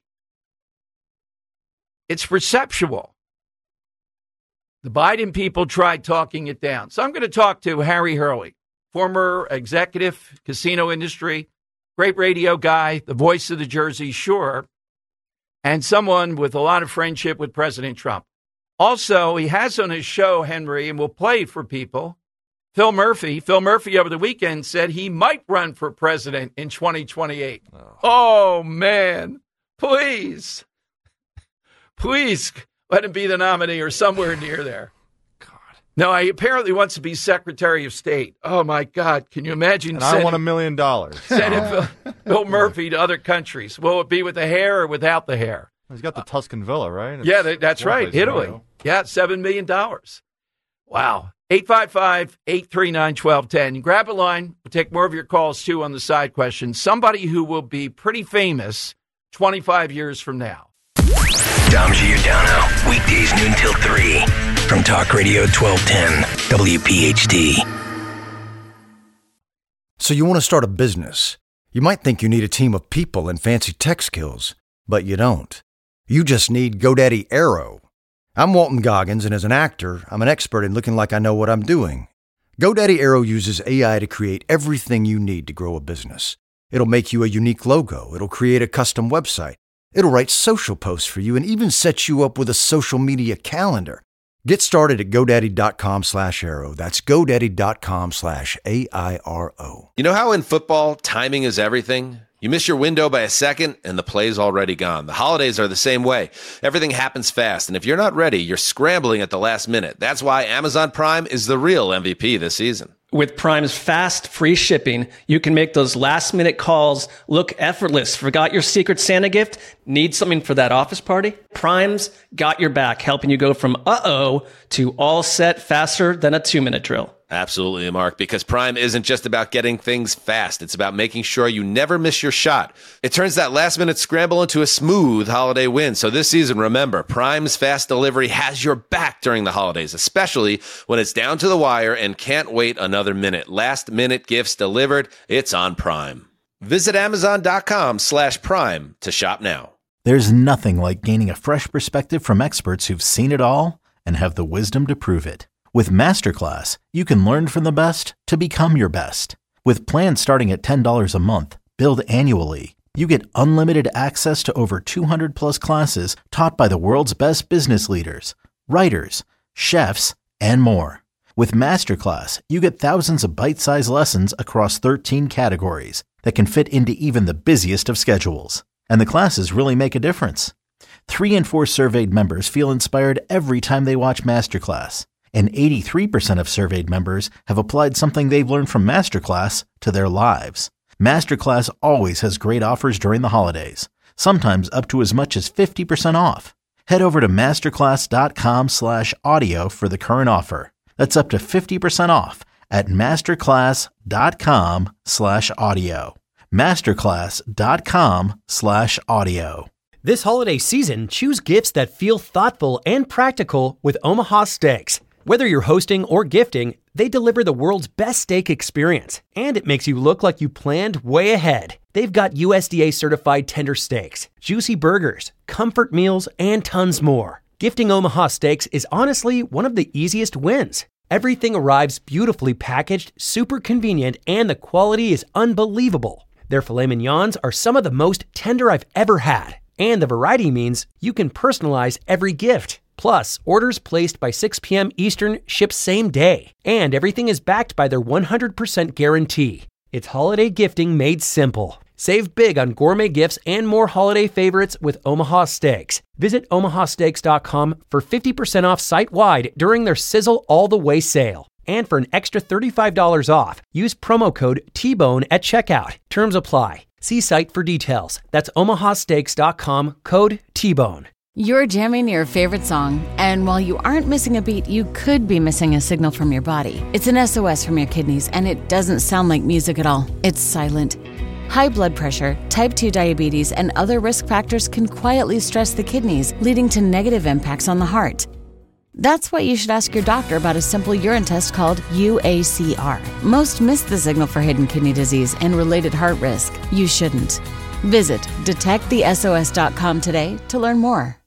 [SPEAKER 6] It's perceptual. The Biden people tried talking it down. So I'm going to talk to Harry Hurley, former executive, casino industry, great radio guy, the voice of the Jersey Shore, and someone with a lot of friendship with President Trump. Also, he has on his show, Henry, and will play for people, Phil Murphy. Phil Murphy over the weekend said he might run for president in 2028. Oh man. Please let him be the nominee or somewhere near there. God. No, he apparently wants to be Secretary of State. Oh, my God. Can you imagine?
[SPEAKER 7] And I want $1 million.
[SPEAKER 6] Sending Phil Murphy to other countries. Will it be with the hair or without the hair?
[SPEAKER 7] He's got the Tuscan Villa, right?
[SPEAKER 6] Yeah, that's right. Italy. Yeah, $7 million. Wow. 855-839-1210. Grab a line. We'll take more of your calls, too, on the side question. Somebody who will be pretty famous 25 years from now.
[SPEAKER 5] Dom Giordano, weekdays noon till 3 from Talk Radio 1210, WPHT.
[SPEAKER 1] So you want to start a business. You might think you need a team of people and fancy tech skills, but you don't. You just need GoDaddy Aero. I'm Walton Goggins, and as an actor, I'm an expert in looking like I know what I'm doing. GoDaddy Aero uses AI to create everything you need to grow a business. It'll make you a unique logo. It'll create a custom website. It'll write social posts for you and even set you up with a social media calendar. Get started at GoDaddy.com/Aero. That's GoDaddy.com/AIRO.
[SPEAKER 2] You know how in football, timing is everything? You miss your window by a second, and the play's already gone. The holidays are the same way. Everything happens fast, and if you're not ready, you're scrambling at the last minute. That's why Amazon Prime is the real MVP this season.
[SPEAKER 3] With Prime's fast, free shipping, you can make those last-minute calls look effortless. Forgot your Secret Santa gift? Need something for that office party? Prime's got your back, helping you go from uh-oh to all set faster than a 2-minute drill.
[SPEAKER 2] Absolutely, Mark, because Prime isn't just about getting things fast. It's about making sure you never miss your shot. It turns that last-minute scramble into a smooth holiday win. So this season, remember, Prime's fast delivery has your back during the holidays, especially when it's down to the wire and can't wait another minute. Last-minute gifts delivered, it's on Prime. Visit Amazon.com/Prime to shop now.
[SPEAKER 4] There's nothing like gaining a fresh perspective from experts who've seen it all and have the wisdom to prove it. With Masterclass, you can learn from the best to become your best. With plans starting at $10 a month, billed annually, you get unlimited access to over 200 plus classes taught by the world's best business leaders, writers, chefs, and more. With Masterclass, you get thousands of bite-sized lessons across 13 categories that can fit into even the busiest of schedules. And the classes really make a difference. 3 in 4 surveyed members feel inspired every time they watch Masterclass. And 83% of surveyed members have applied something they've learned from Masterclass to their lives. Masterclass always has great offers during the holidays, sometimes up to as much as 50% off. Head over to masterclass.com/audio for the current offer. That's up to 50% off at masterclass.com/audio. masterclass.com/audio.
[SPEAKER 19] This holiday season, choose gifts that feel thoughtful and practical with Omaha Steaks. Whether you're hosting or gifting, they deliver the world's best steak experience, and it makes you look like you planned way ahead. They've got USDA certified tender steaks, juicy burgers, comfort meals, and tons more. Gifting Omaha Steaks is honestly one of the easiest wins. Everything arrives beautifully packaged, super convenient, and the quality is unbelievable. Their filet mignons are some of the most tender I've ever had, and the variety means you can personalize every gift. Plus, orders placed by 6 p.m. Eastern ship same day, and everything is backed by their 100% guarantee. It's holiday gifting made simple. Save big on gourmet gifts and more holiday favorites with Omaha Steaks. Visit omahasteaks.com for 50% off site-wide during their Sizzle All the Way sale. And for an extra $35 off, use promo code TBONE at checkout. Terms apply. See site for details. That's omahasteaks.com, code TBONE.
[SPEAKER 20] You're jamming your favorite song, and while you aren't missing a beat, you could be missing a signal from your body. It's an SOS from your kidneys, and it doesn't sound like music at all. It's silent. High blood pressure, type 2 diabetes, and other risk factors can quietly stress the kidneys, leading to negative impacts on the heart. That's why you should ask your doctor about a simple urine test called UACR. Most miss the signal for hidden kidney disease and related heart risk. You shouldn't. Visit detectthesos.com today to learn more.